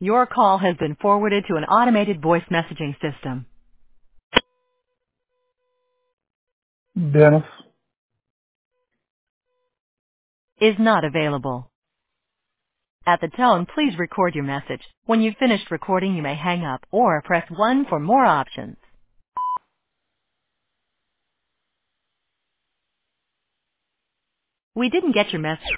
Your call has been forwarded to an automated voice messaging system. Dennis. Is not available. At the tone, please record your message. When you've finished recording, you may hang up or press 1 for more options. We didn't get your message.